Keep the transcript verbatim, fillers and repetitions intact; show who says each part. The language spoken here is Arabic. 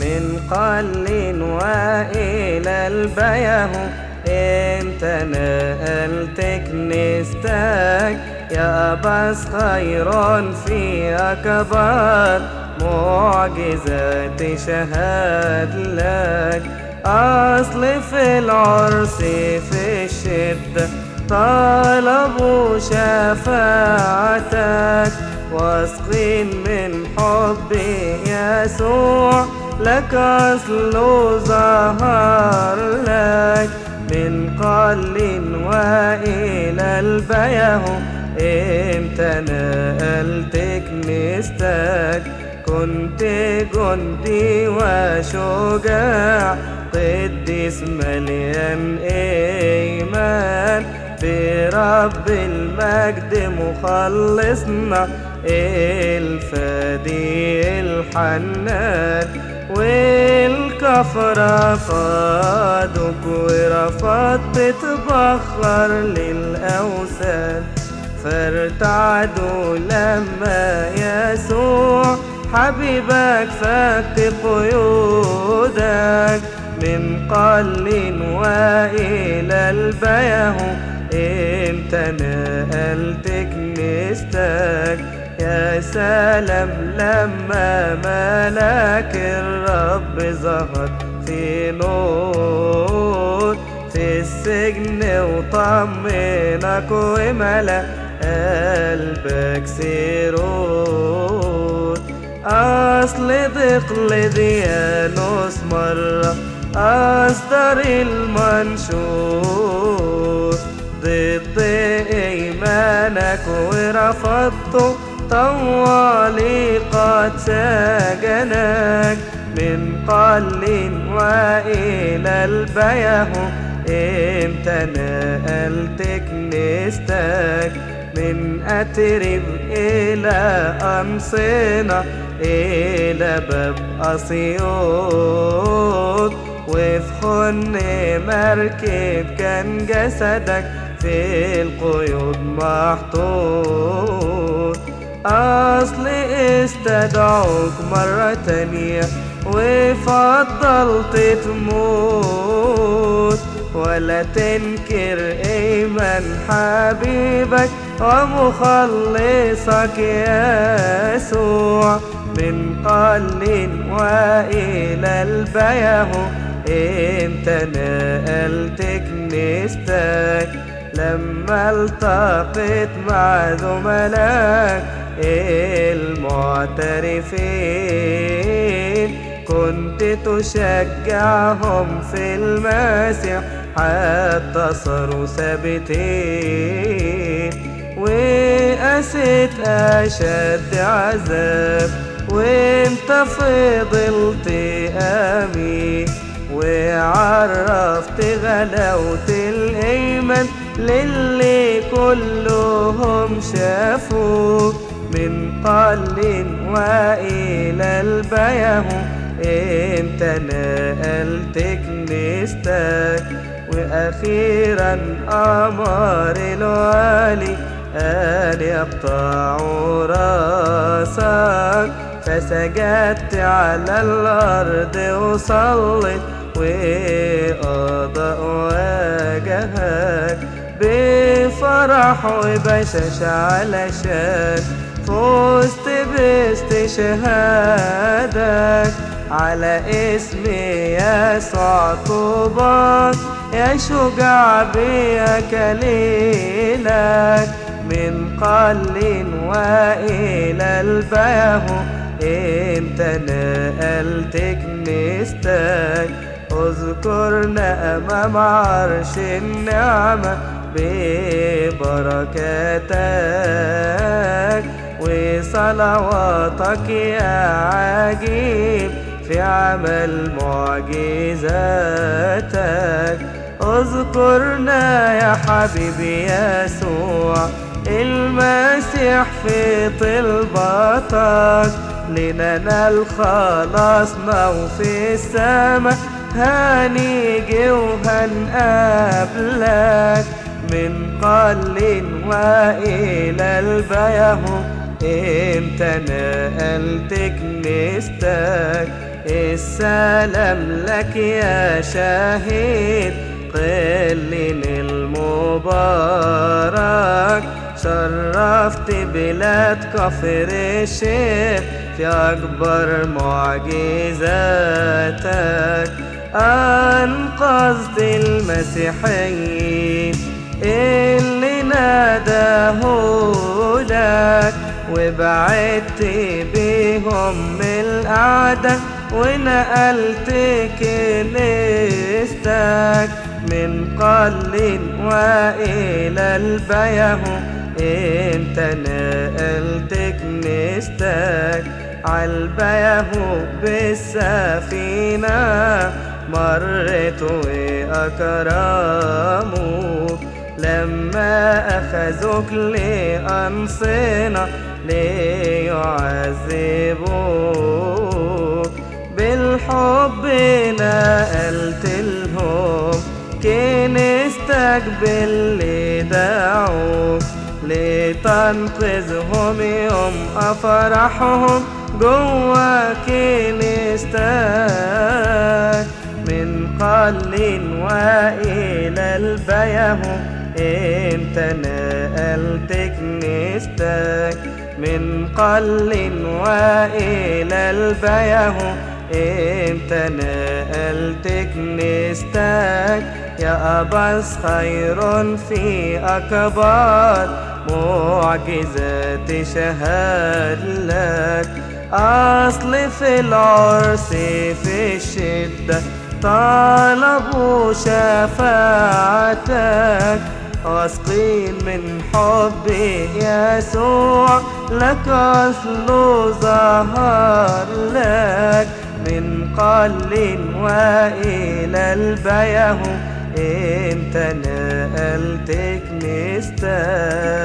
Speaker 1: من قل وإلى البيه انت نقلت كنيستك يا بس خير في أكبر معجزات شهد لك. أصل في العرس في الشدة طلبوا شفاعتك واثقين من حب يسوع لك أصله ظهر لك. من قل وإلى البيه انت نقلت كنيستك كنت جندي وشجاع قديس مليان إيمان برب المجد مخلصنا الفدي الحنان. والكفرة فادوك ورفضت تبخر للأوثان فارتعدوا لما يسوع حبيبك فك قيودك. من قل وإلى البيه انت نقلت كنيستك يا سلام لما ملاك الرب ظهر في نور في السجن وطمنك وملأ قلبك سرور. أصل دقلديانوس مرة أصدر المنشور ضد إيمانك ورفضته طوالي قد سجنك. من قل وإلى البيه انت نقلت كنيستك من أترب إلى أنصنة إلى باب أسيوط وفي خن مركب كان جسدك في القيود محطوط. أصل استدعوك مرة تانية وفضلت تموت ولا تنكر إيمان حبيبك ومخلصك يسوع. من قل وإلى البيه انت نقلت كنيستك لما التقيت مع زملاك المعترفين كنت تشجعهم في المسيح حتى صاروا ثابتين. وقست أشد عذاب وانت فضلت أمين وعرفت غلاوة الإيمان للي كلهم شافوك. من قل وإلى البيه انت نقلت كنيستك وأخيرا أمر الوالي قال يقطعوا راسك فسجدت على الأرض وصلت وأضاء وجهك بفرح وبشاش علشان فزت باستشهادك على اسم يسوع طوباك يا شجاع بيك ليلك. من قل وإلى البيه انت نقلت كنيستك اذكرنا أمام عرش النعمة ببركاتك وصلواتك يا عجيب في عمل معجزاتك. اذكرنا يا حبيبي يسوع المسيح في طلباتك لننال خلاصنا وفي السماء هنيجي وهنقابلك. من قل وإلى البيه انت نقلت كنيستك السلام لك يا شهيد قلين المبارك، شرفت بلاد كفر الشيخ في أكبر معجزاتك، أنقذت المسيحيين اللي ناداه لك، وبعدت بيهم من الأعداء ونقلت كنيستك من قلين وإلى البيهو، انت نقلت كنيستك عالبيهو بالسفينة، مرت وأكرموك لما أخذوك لأنصنة ليعذبوك، بالحب نقلت لهم كنيستك باللي دعوك، لتنقذهم يوم أفرحهم جوا كنيستك من قلين وإلى البيهو، انت نقلت كنيستك من قلين وإلى البيهو، انت نقلت كنيستك يا أباس، خير في أكبر معجزات شهد لك، أصل في العرس في الشدة طلبوا شفاعتك، واثقين من حب يسوع لك أصله ظهر لك من قلين وإلى البيهو، انت نقلت كنيستك.